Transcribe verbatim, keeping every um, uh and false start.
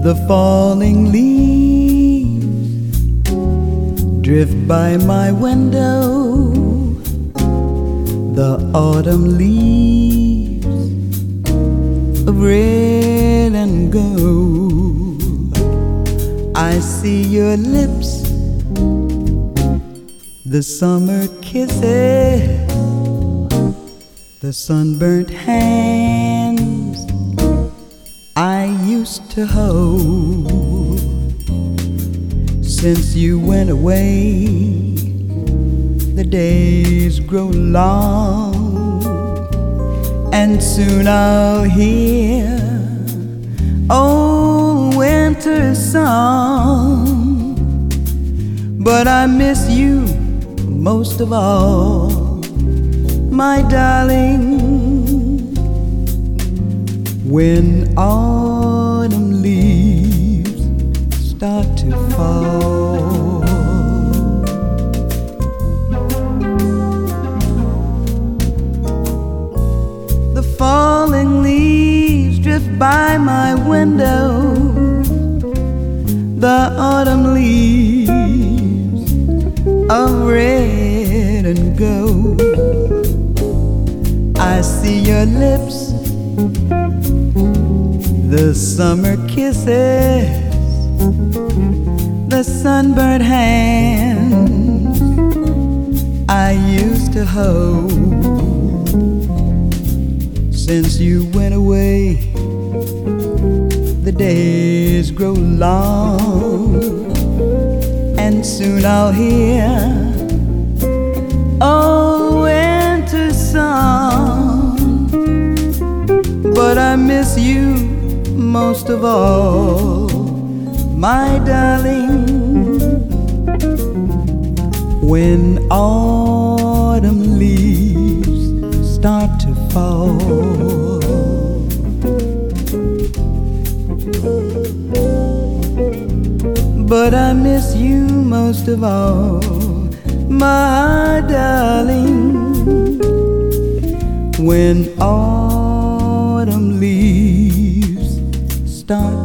The falling leaves drift by my window, the autumn leaves of red and gold. I see your lips, the summer kisses, the sunburnt hands I used to hold. Since you went away, the days grow long, and soon I'll hear old winter song. But I miss you most of all, my darling, when autumn leaves start to fall. The falling leaves drift by my window, the autumn leaves of red and gold. I see your lips, the summer kisses, the sunburnt hands I used to hold. Since you went away, the days grow long, and soon I'll hear old winter song. But I miss you most of all, my darling, when autumn leaves start to fall. But I miss you most of all, my darling, when autumn leaves start